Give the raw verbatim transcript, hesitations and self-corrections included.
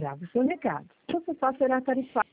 grave o seu recado. Você só será tarifado